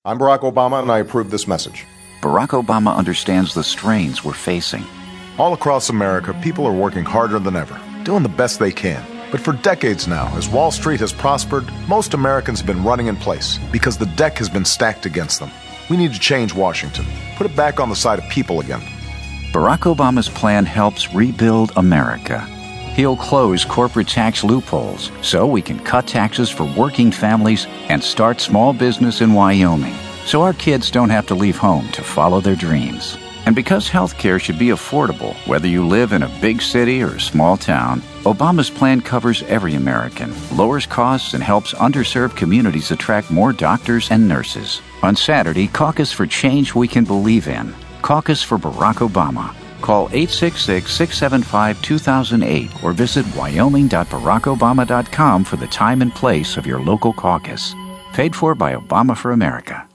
I'm Barack Obama, and I approve this message. Barack Obama understands the strains we're facing. All across America, people are working harder than ever, doing the best they can. But for decades now, as Wall Street has prospered, most Americans have been running in place because the deck has been stacked against them. We need to change Washington, put it back on the side of people again. Barack Obama's plan helps rebuild America. He'll close corporate tax loopholes so we can cut taxes for working families and start small business in Wyoming, so our kids don't have to leave home to follow their dreams. And because health care should be affordable, whether you live in a big city or a small town, Obama's plan covers every American, lowers costs, and helps underserved communities attract more doctors and nurses. On Saturday, caucus for change we can believe in. Caucus for Barack Obama. Call 866-675-2008 or visit wyoming.barackobama.com for the time and place of your local caucus. Paid for by Obama for America.